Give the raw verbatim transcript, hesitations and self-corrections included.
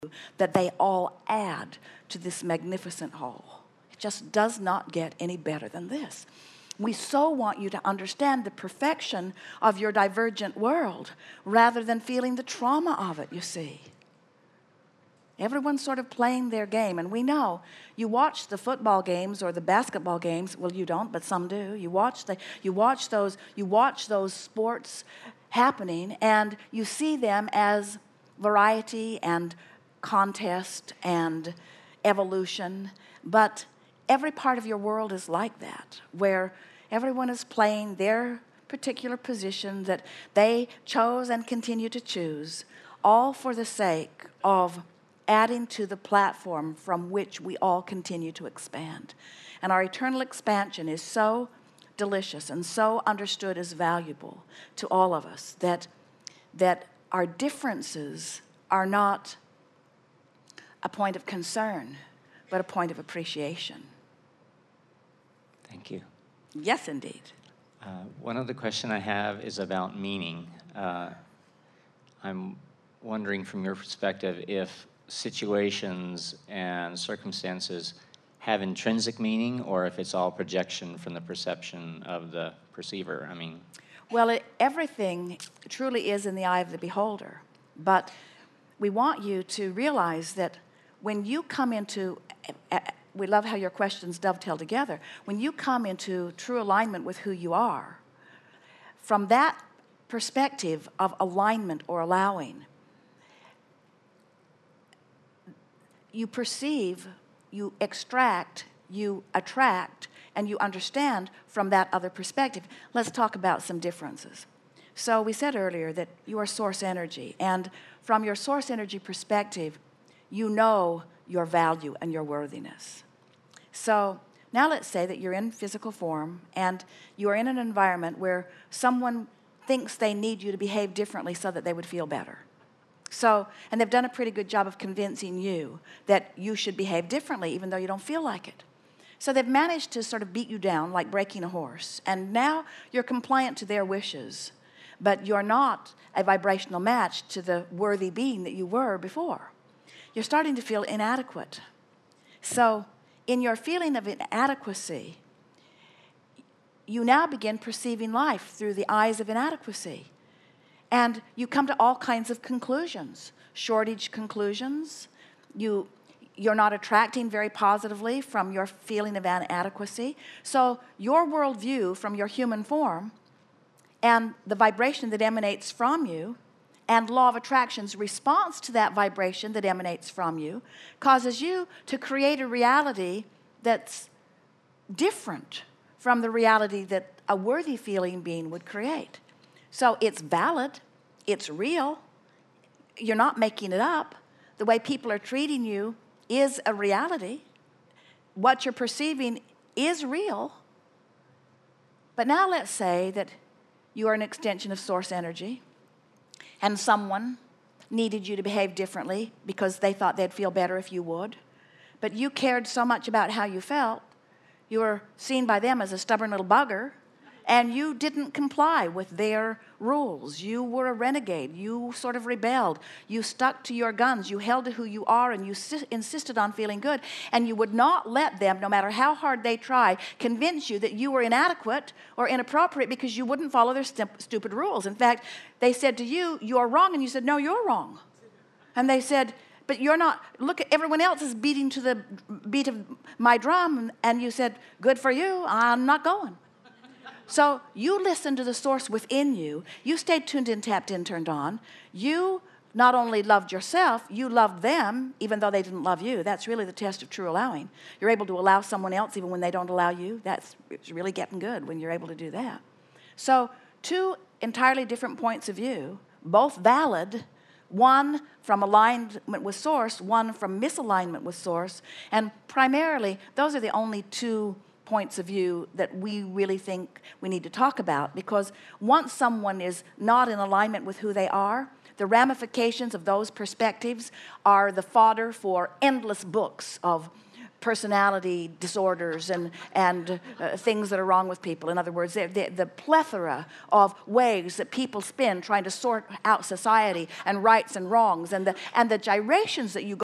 that they all add to this magnificent whole. It just does not get any better than this. We so want you to understand the perfection of your divergent world rather than feeling the trauma of it, you see. Everyone's sort of playing their game, and we know you watch the football games or the basketball games. Well, you don't, but some do. You watch the you watch those you watch those sports happening, and you see them as variety and contest and evolution. But every part of your world is like that, where everyone is playing their particular position that they chose and continue to choose, all for the sake of adding to the platform from which we all continue to expand. And our eternal expansion is so delicious and so understood as valuable to all of us that, that our differences are not a point of concern, but a point of appreciation. Thank you. Yes, indeed. Uh, one other question I have is about meaning. Uh, I'm wondering from your perspective if situations and circumstances have intrinsic meaning or if it's all projection from the perception of the perceiver. I mean, well, it, everything truly is in the eye of the beholder, but we want you to realize that when you come into, uh, we love how your questions dovetail together, when you come into true alignment with who you are, from that perspective of alignment or allowing, you perceive, you extract, you attract, and you understand from that other perspective. Let's talk about some differences. So we said earlier that you are source energy, and from your source energy perspective, you know your value and your worthiness. So now let's say that you're in physical form and you are in an environment where someone thinks they need you to behave differently so that they would feel better. So, and they've done a pretty good job of convincing you that you should behave differently even though you don't feel like it. So they've managed to sort of beat you down like breaking a horse, and now you're compliant to their wishes, but you're not a vibrational match to the worthy being that you were before. You're starting to feel inadequate. So in your feeling of inadequacy, you now begin perceiving life through the eyes of inadequacy. And you come to all kinds of conclusions, shortage conclusions. You, you're not attracting very positively from your feeling of inadequacy. So your worldview from your human form and the vibration that emanates from you and law of attraction's response to that vibration that emanates from you causes you to create a reality that's different from the reality that a worthy feeling being would create. So it's valid, it's real, you're not making it up. The way people are treating you is a reality. What you're perceiving is real. But now let's say that you are an extension of source energy, and someone needed you to behave differently because they thought they'd feel better if you would. But you cared so much about how you felt, you were seen by them as a stubborn little bugger, and you didn't comply with their rules. You were a renegade. You sort of rebelled. You stuck to your guns. You held to who you are, and you si- insisted on feeling good. And you would not let them, no matter how hard they tried, convince you that you were inadequate or inappropriate because you wouldn't follow their stu- stupid rules. In fact, they said to you, you're wrong, and you said, no, you're wrong. And they said, but you're not, look, everyone else is beating to the beat of my drum, and you said, good for you, I'm not going. So you listened to the source within you. You stayed tuned in, tapped in, turned on. You not only loved yourself, you loved them, even though they didn't love you. That's really the test of true allowing. You're able to allow someone else even when they don't allow you. That's it's really getting good when you're able to do that. So two entirely different points of view, both valid, one from alignment with source, one from misalignment with source. And primarily, those are the only two points of view that we really think we need to talk about, because once someone is not in alignment with who they are, the ramifications of those perspectives are the fodder for endless books of personality disorders and, and uh, things that are wrong with people. In other words, the, the, the plethora of ways that people spin trying to sort out society and rights and wrongs, and the, and the gyrations that you go